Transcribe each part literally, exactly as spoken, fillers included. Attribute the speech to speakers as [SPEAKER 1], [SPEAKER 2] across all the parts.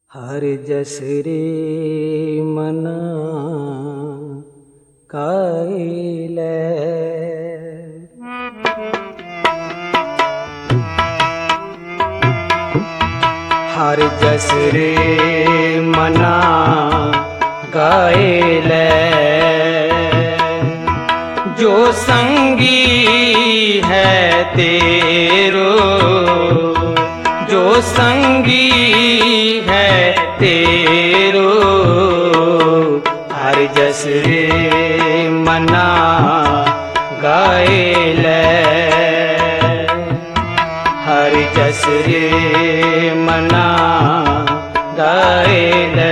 [SPEAKER 1] हर जस रे मना काइले। हर जस रे मना गाइले। जो संगी है तेरो, जो संगी है तेरो, हर जस रे मना गाइले। हर जस रे मना गाइले।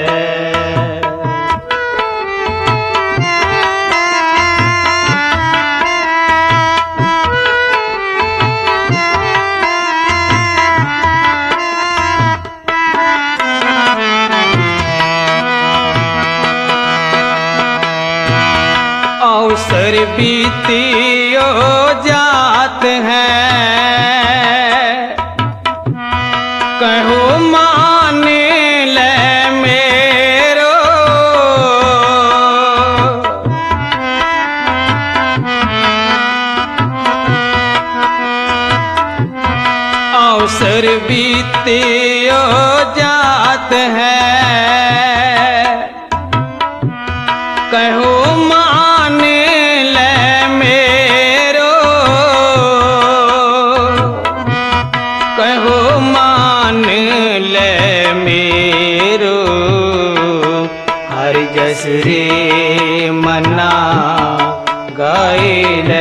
[SPEAKER 1] अवसर बीतियो जात है, कहो मान ले मेरो। अवसर बीतियो जात है, कहो मान ले मेरो। कहो मान ले मेरो। हर जस रे मना गाइले।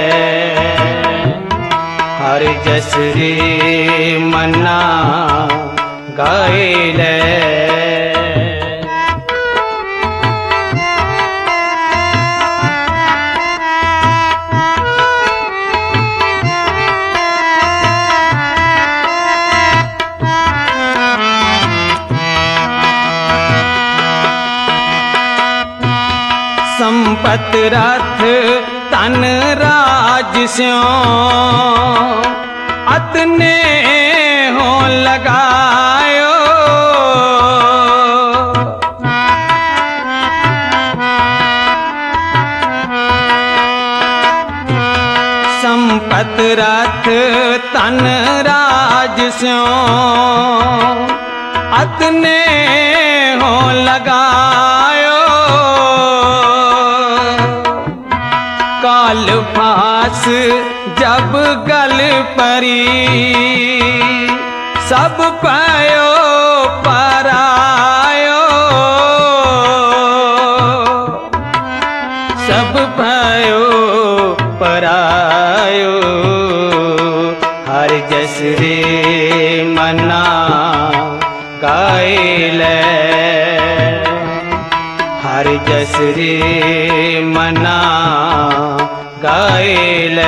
[SPEAKER 1] हर जस रे मना गाइले। संपत रथ तन राज स्यों, अतने हो लगायो। संपत रथ तन राज स्यों, अतने हो लगायो। काल फास जब गल परी, सब पायो परायो। सब पायो परायो। हर जस रे मना गाइले। हर जस रे मना गाइले।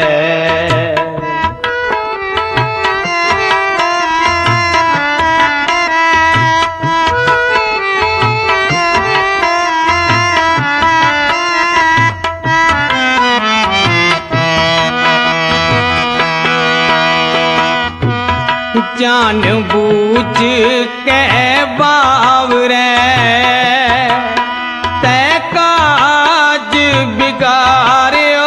[SPEAKER 1] जान बूझ के बावरे, तै काज बिगाड़ियो।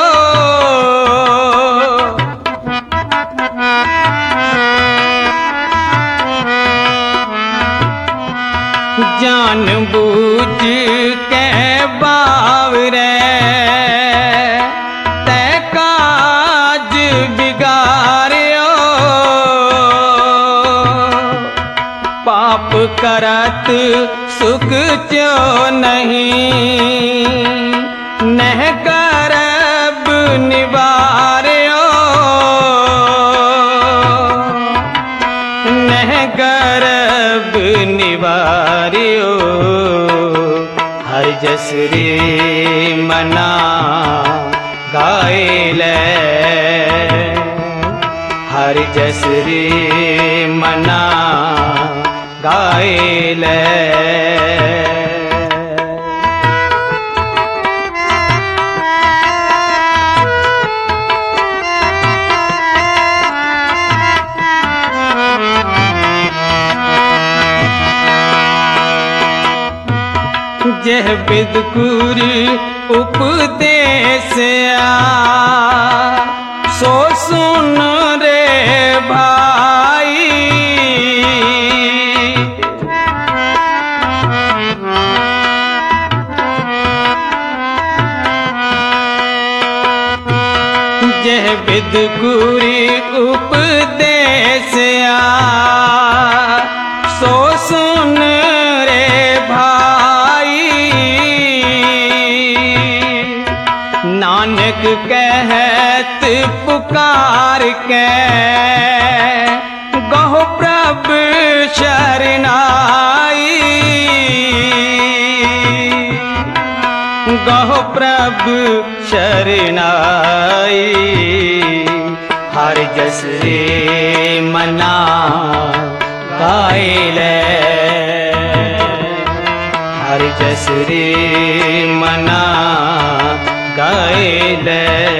[SPEAKER 1] जान बूझ के बावरे, तै काज बिगाड़ियो। पाप करत सुख जो नहीं, नह करब निवार्यो। नह करब निवार्यो। हर जस रे मना गाइले। हर जस रे मना गाइले। जह बिद गुरु उपदेश आ सो सुन रे भाई। जह बिद गुरु उपदेश आ सो सुन रे भाई। नानक कहत पुकार के गहो प्रभु शरणाई। गहो प्रभु शरणाई। हर जस रे मना गायले। हर जस रे मना गायले।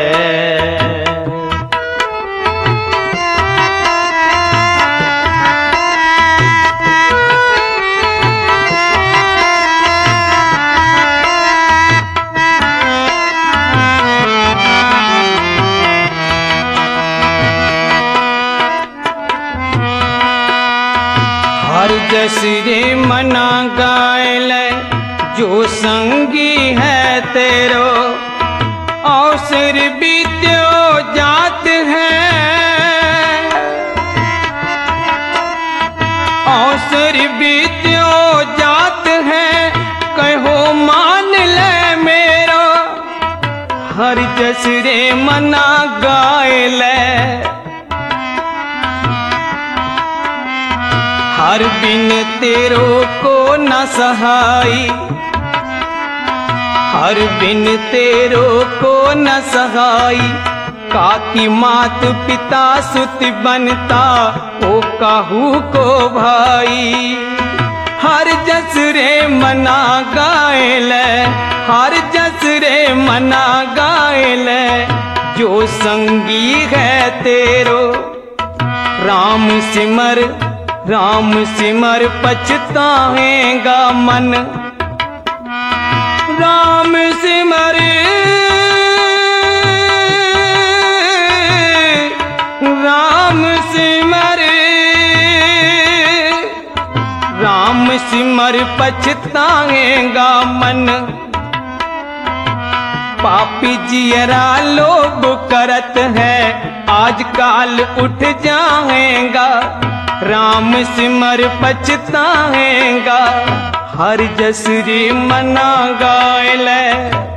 [SPEAKER 1] हर जस रे मना गायले जो संगी है तेरो। अवसर बीत्यो जात है। अवसर बीत्यो जात है कहो मान ले मेरो। हर जस रे मना गायले। हर बिन तेरो को न सहाई। हर बिन तेरो को न सहाई। काकी मात पिता सुत बनता ओ काहू को भाई। हर जस रे मना गायले। हर जस रे मना गायले जो संगी है तेरो। राम सिमर राम सिमर पछताएगा मन। राम सिमर राम सिमर राम सिमर पछताएगा मन। पापी जियरा लोभ करत है आज काल उठ जाएगा। राम सिमर पछताएगा। हर जस रे मना गायले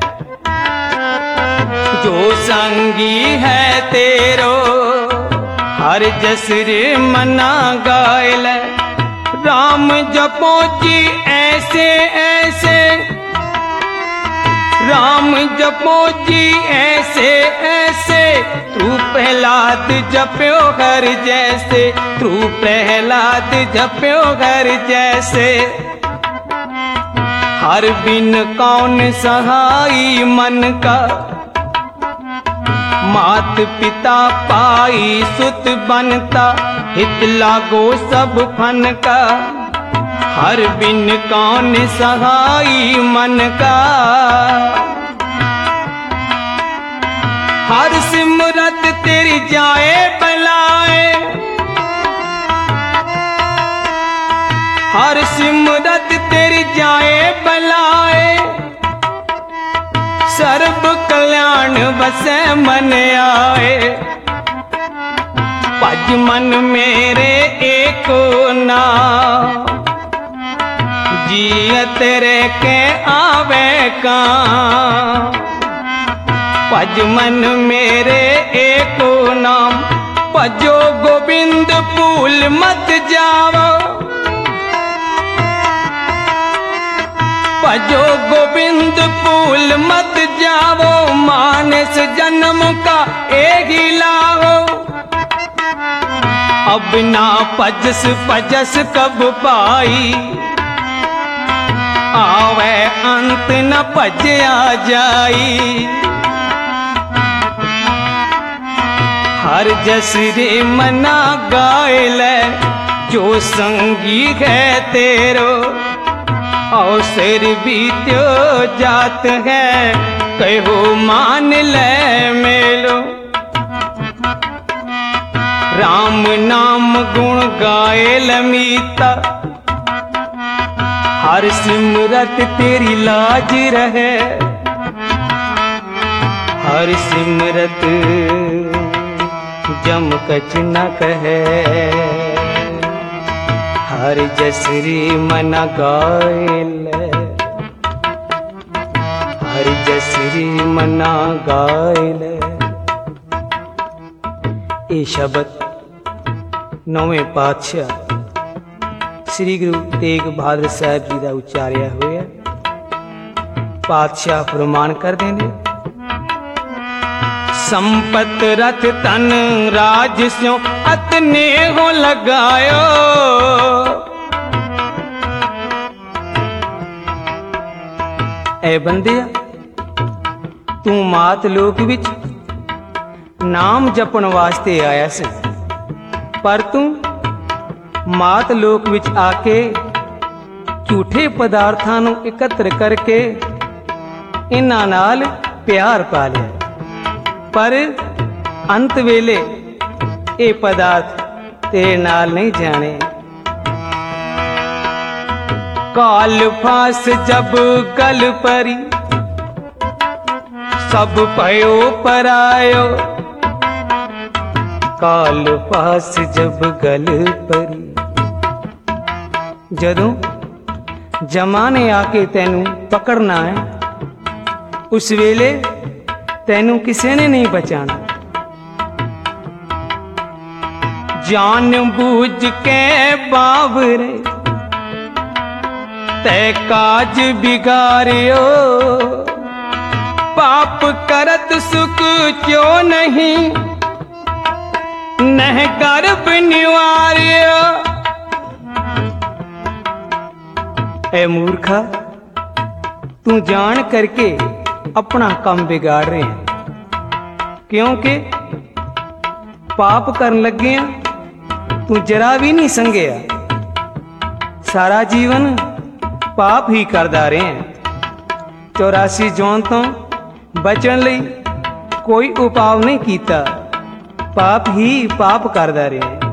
[SPEAKER 1] जो संगी है तेरो। हर जस रे मना गायले। राम जपो जी ऐसे ऐसे। राम जपो जी ऐसे ऐसे। तू प्रहलाद जप्यो घर जैसे। तू प्रहलाद जप्यो घर जैसे। हर बिन कौन सहाई मन का। मात पिता पाई सुत बनता हित लागो सब फन का। हर बिन कौन सहाई मन का। हर सिमरत तेरी जाए बलाए। हर सिमरत तेरी जाए बलाए। सर्व कल्याण बसे मन आए। भज मन मेरे एको नाम। जियत रे के आवे का। भज मन मेरे एको नाम। भजो गोविंद भूल मत जाओ। भजो गोविंद भूल मत जाओ। मानस जन्म का एक ही लाओ। अब ना पजस पजस कब पाई। आवे अंत न पजया जाई। हर जस रे मना गायले जो संगी है तेरो। अवसर बीत्यो जात है कहो मान ले मेलो। राम नाम गुण गाए लमीता हर सिमरत तेरी लाज रहे। हर सिमरत जम कछ न कहे हर जसरी मना गायल। हर जसरी मना गायल। ये शब्द नौवें पातशाह श्री गुरु तेग बहादुर साहब जी का उच्चारिया हुआ। पातशाह फरमान कर देंगे संपत रथ तन राज स्यों अतने हो लगायो। ऐ बंदिया तू मात लोक विच नाम जपण वास्ते आया से, पर तू मात लोक विच आके झूठे पदार्थां नूं इकत्र करके इन्हां नाल प्यार पा लिया। पर अंत वेले ये पदार्थ तेरे नाल नहीं जाने। काल फास जब गल परी सब पयो परायो। काल फास जब गल परी जदों जमाने आके तेनू पकड़ना है उस वेले तेनू किसी ने नहीं बचाना। जान बूझ के बावरे ते काज बिगाड़ियो। पाप करत सुख क्यों नहीं नह गर्भ निवार्यो। ए मूर्खा तू जान करके अपना काम बिगाड़ रहे हैं, क्योंकि पाप करन लगे तू जरा भी नहीं संगेया। सारा जीवन पाप ही करदा रहे हैं। चौरासी जौन तो बचन लई कोई उपाय नहीं कीता, पाप ही पाप करदा रहे हैं।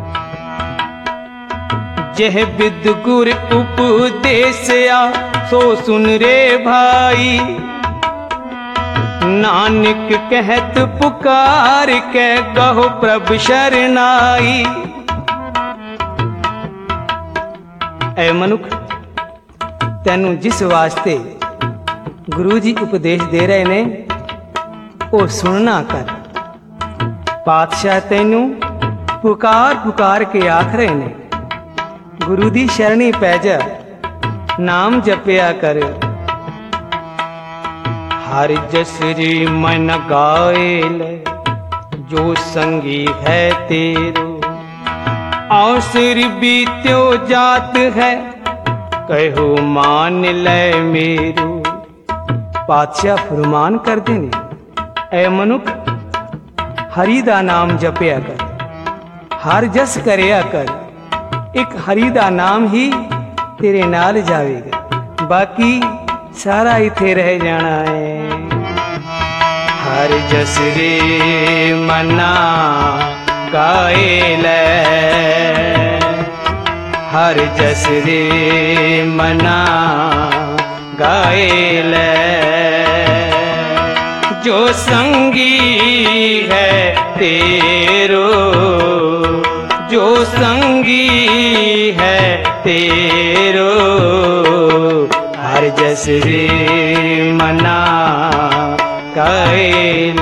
[SPEAKER 1] जह विद गुर उपदेसया सो सुन रे भाई। नानक कहत पुकार के गहो प्रभु शरनाई। ऐ मनुख तेनू जिस वास्ते गुरु जी उपदेश दे रहे ने वो सुनना कर। पातशाह तेनू पुकार पुकार के आख रहे ने गुरु दी शरणी पै जा, नाम जपया कर। हर जसरी मन गायल जो संगी है तेरो। अवसर बीत्यो जात है कहो मान ले मेरो। पातशाह फरमान कर देने ऐ मनुख हरि दा नाम जपया कर, हर जस करया कर। एक हरि दा नाम ही तेरे नाल जावेगा, बाकी सारा इथे रह जाना है। हर जस रे मना गायल। हर जस रे मना गायल। जो संगी है तेरो, जो संगी है तेरो। हर जस रे मना गायल।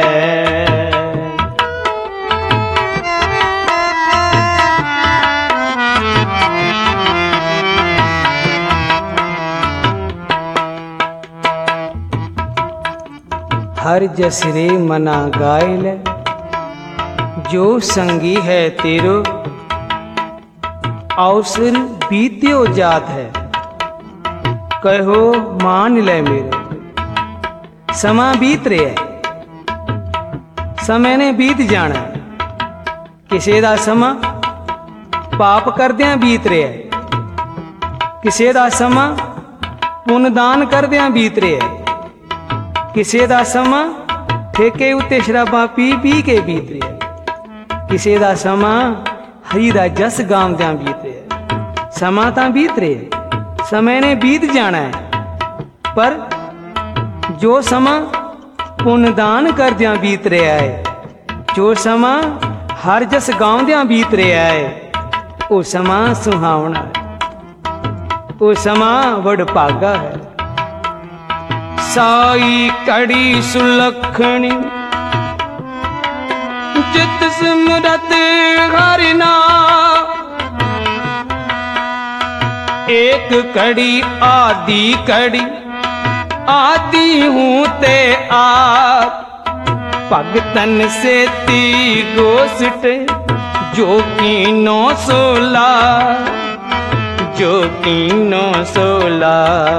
[SPEAKER 1] हर जस रे मना गायल। जो संगी है तेरो अवसर बीत्यो जात है कहो मान ले मेरो। समा बीत रहा है, समय ने बीत जाना। किसी दा समा पाप करदियां बीत रहा है, किसी दा समा ਪੁੰਨਦਾਨ ਕਰਦਿਆਂ ਬੀਤ ਰਿਹਾ। ਕਿਸੇ ਦਾ ਸਮਾਂ ਠੇਕੇ ਉੱਤੇ ਸ਼ਰਾਬਾਂ ਪੀ ਪੀ ਕੇ ਬੀਤ ਰਿਹਾ। ਕਿਸੇ ਦਾ ਸਮਾਂ ਹਰੀ ਦਾ ਜਸ ਗਾਉਂਦਿਆਂ ਬੀਤ ਰਿਹਾ। ਸਮਾਂ ਤਾਂ ਬੀਤ ਰਿਹਾ, ਸਮੇਂ ਨੇ ਬੀਤ ਜਾਣਾ ਹੈ, ਪਰ ਜੋ ਸਮਾਂ ਪੁੰਨਦਾਨ ਕਰਦਿਆਂ ਬੀਤ ਰਿਹਾ ਹੈ, ਜੋ ਸਮਾਂ ਹਰ ਜਸ ਗਾਉਂਦਿਆਂ ਬੀਤ ਰਿਹਾ ਹੈ, ਉਹ ਸਮਾਂ ਸੁਹਾਵਣਾ ਹੈ, ਉਹ ਸਮਾਂ ਵਡਭਾਗਾ ਹੈ। ਸਾਈ ਕੜੀ ਸੁਲੱਖਣੀ ਜਿਤ ਸਿਮਰਤ ਹਰਿ ਨਾਮ, एक कड़ी आदि कड़ी आदि हूँ ते आप, भगतन से ती गोसट जो कीनो सोला, जो कीनो सोला।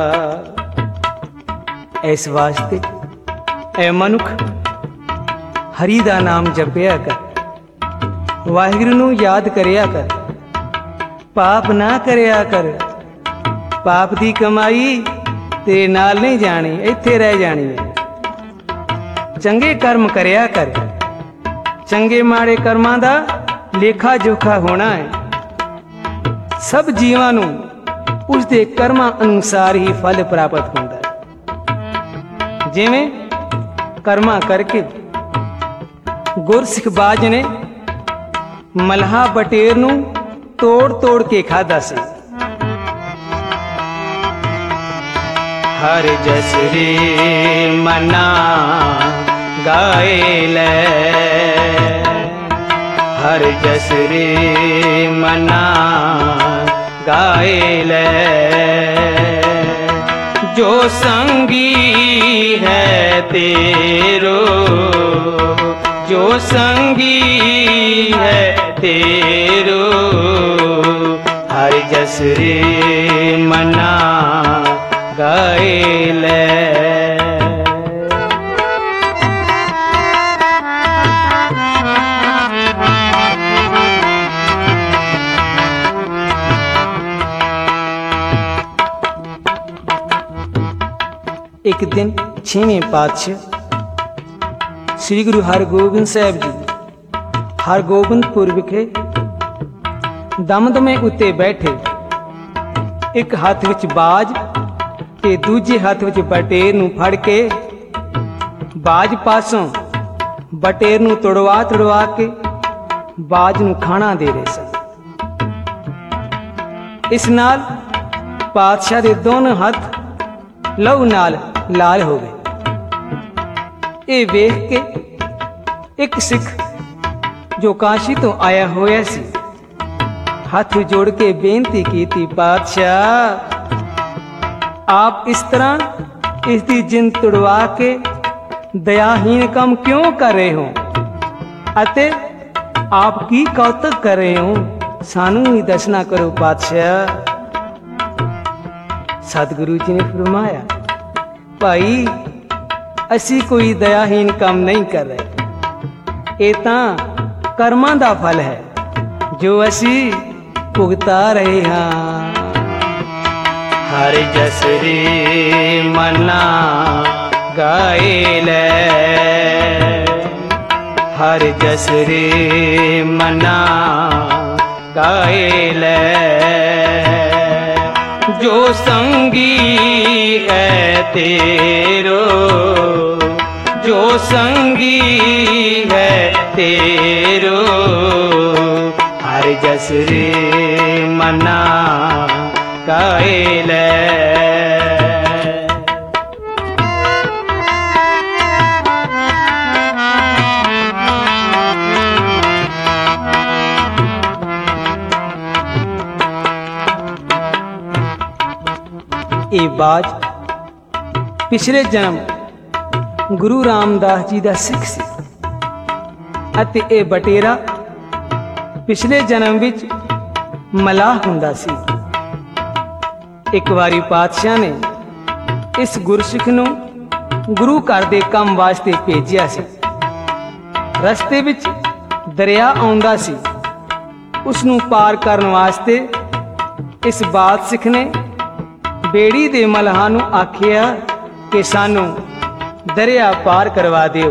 [SPEAKER 1] इस वास्ते ऐ मनुख हरि दा नाम जपिया कर, वाहिगुरू नूं याद करिया कर, पाप ना करिया कर। पाप दी कमाई तेरे नाल नहीं जानी, इत्थे रह जानी है। चंगे कर्म करिया कर, चंगे माड़े कर्मां दा लेखा जोखा होना है। सब जीवां नूं उस दे कर्मां अनुसार ही फल प्राप्त हुंदा है। जिवें कर्मां करके गुरसिख बाज ने मल्हा बटेर नूं तोड़ तोड़ के खादा सी। हर जस रे मना गाए ले, हर जस रे मना गाए ले, जो संगी है तेरो, जो संगी है तेरो, हर जस रे मना गाए ले। एक दिन छेवें पातशाह श्री गुरु हरगोबिंद साहब जी हरगोबिंदपुर विखे दमदमे उत्ते बैठे, एक हथ विच बाज ते दूजे हथ विच बटेर नूं फड़ के बाज पासों बटेर नूं तोड़वा तोड़वा के बाज नूं खाना दे रहे सन। इस नाल पातशाह दे दोनों हथ लहू नाल लाल हो गए। ये वेख के एक सिख जो काशी तो आया होया सी हाथ जोड़ के बेनती की थी, पातशाह आप इस तरह इसकी जिंद तुड़वा के दयाहीन काम क्यों कर रहे हो, अते आप की कौतक कर रहे हो, सानू ही दसना करो पातशाह। सतगुरु जी ने फरमाया, भाई असी कोई दयाहीन काम नहीं कर रहे, ये तां कर्मां दा फल है जो असी भुगता रहे हाँ। हर जस रे मना गाए ले, हर जस रे मना गाए ले, जो संगी है तेरो, जो संगी है तेरो, हर जस रे मना गाए ले। ये बाज पिछले जन्म गुरु रामदास जी दा सिख सी अते ये बटेरा पिछले जन्म विच मलाह हुंदा सी। एक बारी पातशाह ने इस गुरसिख नूं गुरु घर दे काम वास्ते भेजिया सी। रस्ते विच दरिया आउंदा सी, उस नूं पार करन वास्ते इस बादसिख ने बेड़ी दे मल्हां नूं आखिया कि सानू दरिया पार करवा दिओ,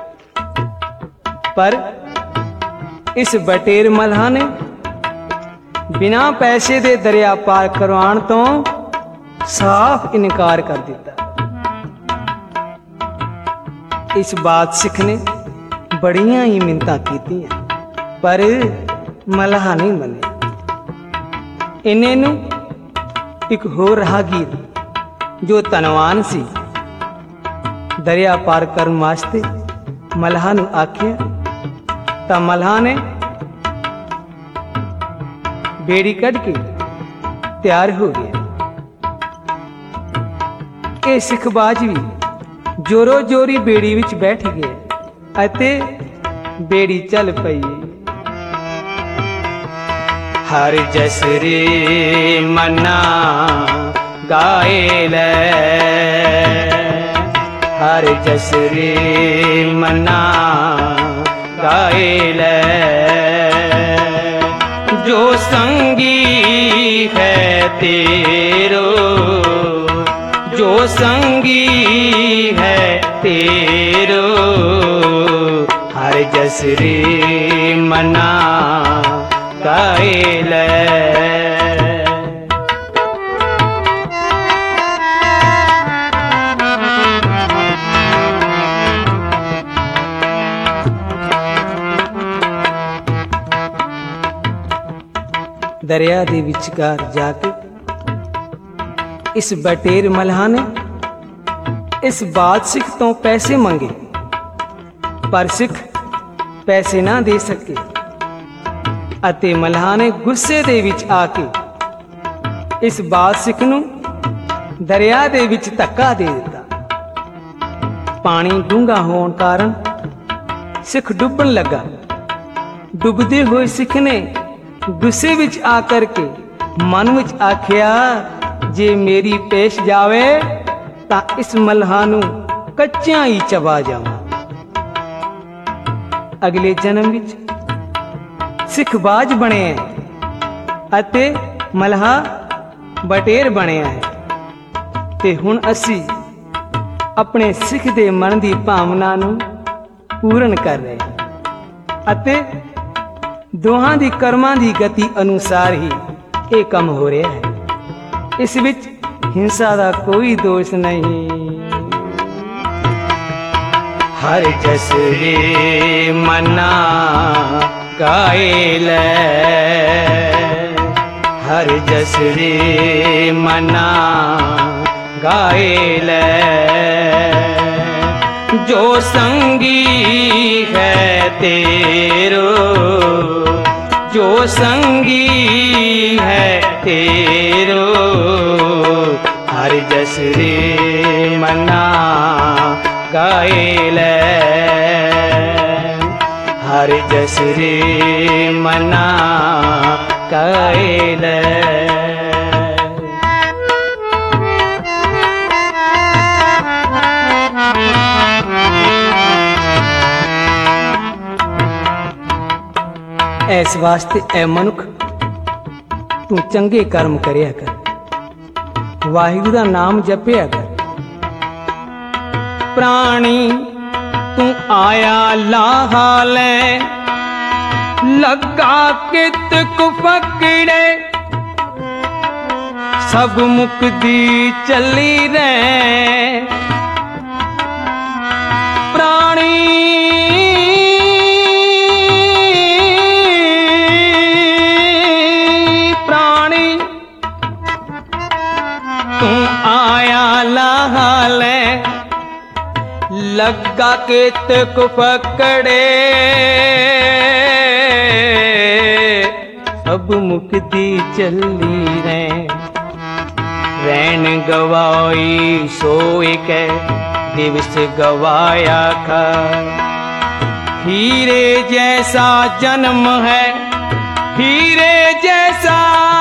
[SPEAKER 1] पर इस बटेर मल्हां ने बिना पैसे दे दरिया पार करवाण तो साफ इनकार कर दिता। इस बात सिख ने बड़ियां ही मिन्नतां कीतियां, पर मल्हां नहीं मन्ने। इन्ने नूं एक होर राहगीर जो धनवान सी दरिया पार करन वास्ते मल्हां नूं आखिया, तां मल्हां ने बेड़ी कढ़ के तैयार हो गया। ये सिखबाज भी जोरो जोरी बेड़ी विच बैठ गए अते बेड़ी चल पई। हर जस रे मना गाए लै, हर जस रे मना गाए लै, जो संगी है तेरो, जो संगी है तेरो, हर जस रे मना गाए लै। दरिया दे विचकार जाके इस बटेर मल्हां ने इस बादशाह तो पैसे मंगे, पर सिख पैसे ना दे सके अते मल्हां ने गुस्से दे विच आके इस बादशाह नूं दरिया दे विच धक्का दे दिता। पानी डूंगा होने कारण सिख डुबन लगा। डुबदे हुए सिख ने गुस्से विच आकर के मन विच आखिया, जे मेरी पेश जावे तां इस मल्हां नूं कच्चियां ही चबा जावां। अगले जन्म विच सिखबाज बने अते मल्हा बटेर बनिया है ते हुण असी अपने सिख दे मन दी भावना नूं पूर्ण कर रहे हैं अते दोहां दी कर्मां दी गति अनुसार ही ये कम हो रहा है। इस विच हिंसा दा कोई दोष नहीं। हर जस रे मना गाए लै, हर जस रे मना गाए लै, जो संगी है तेरो, जो संगी है तेरो, हर जस रे मना गाए लै, हर जस रे मना गाए लै। इस वास्ते ऐ मनुख तू चंगे कर्म करिया कर, वाहिगुरू दा नाम जपिया कर। प्राणी तू आया लाहा ले, लगा कित कुफकड़े, सब मुक्ति चली रे। प्राणी लगा के तक पकड़े, सब मुक्ति चली रे। रैन गवाई सोए के दिवस गवाया खा, हीरे जैसा जन्म है हीरे जैसा,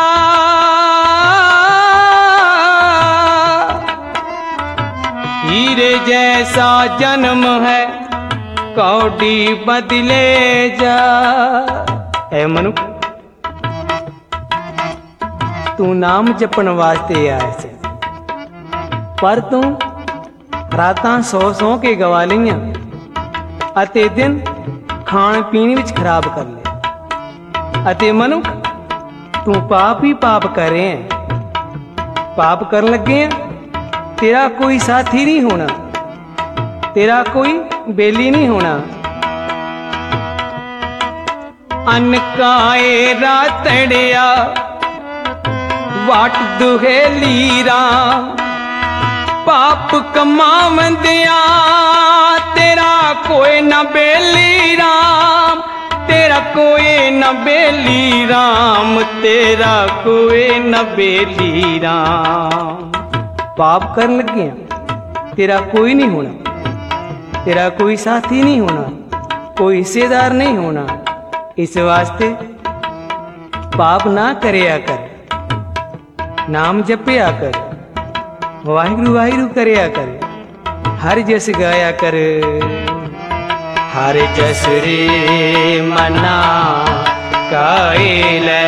[SPEAKER 1] हीरे जैसा जन्म है कौड़ी बदले जा। ऐ मनुख तू नाम जपन वास्ते आया से, पर तू रातां सौ सौ के गवा लईआं अते दिन खाण पीण विच खराब कर ले अते मनुख तू पाप ही पाप कर रहे हैं। पाप करन लगे तेरा कोई साथी नहीं होना, तेरा कोई बेली नहीं होना। अन काए रातड़िया वाट दुहेली राम, पाप कमावंदिया तेरा कोई न बेली राम, तेरा कोई न बेली राम, तेरा कोई न बेली राम। पाप करन लगे तेरा कोई नहीं होना, तेरा कोई साथी नहीं होना, कोई हिस्सेदार नहीं होना। इस वास्ते पाप ना करया कर, नाम जपया कर, वाहिगुरु वाहिगुरु करया कर, हर जस गाया कर। हर जस रे मना कायल,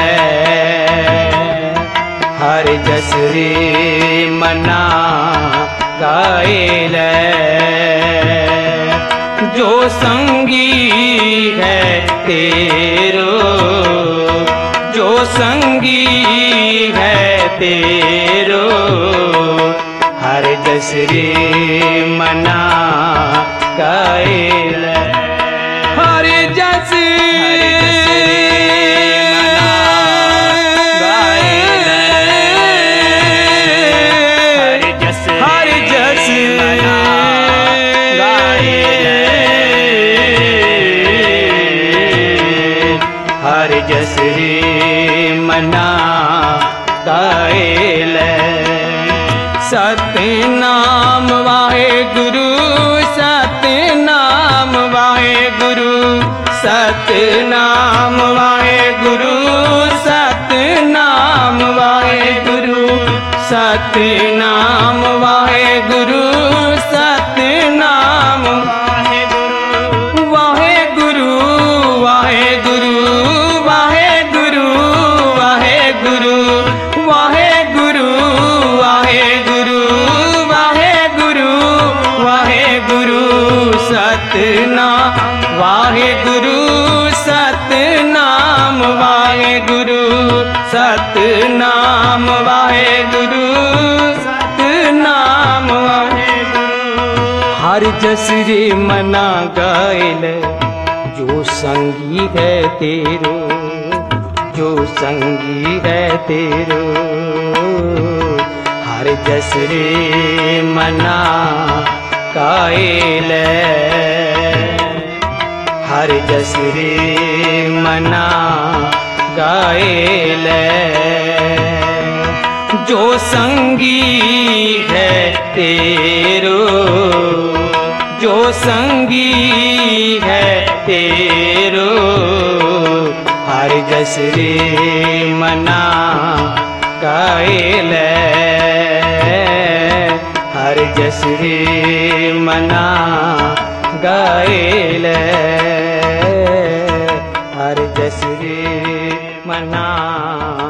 [SPEAKER 1] हर जस रे मना कायल, जो संगी है तेरो, जो संगी है तेरो, हर जस रे मना कायल, हर जस जस रे मना कायल। सतनाम वाहेगुरु, सतनाम वाहेगुरु, सतनाम वाहेगुरु, सतनाम वाहेगुरु, सतनाम वाहेगुरु, सतनाम वाहेगुरु, वाहेगुरु वाहेगुरु वाहेगुरु वाहेगुरु वाहेगुरु वाहेगुरु वाहेगुरु वाहेगुरु सतनाम वाहेगुरु, सतनाम वाहेगुरु, सतनाम वाहेगुरु, सतनाम वाहेगुरु। हर जस रे मना गायल, जो संगी है तेरो, जो संगी है तेरो, हर जस रे मना कायल, हर जस रे मना गायल, जो संगी है तेरो, जो संगी है तेरो, हर जस रे मना कायल, हर जस रे मना गायल, हर जस रे मना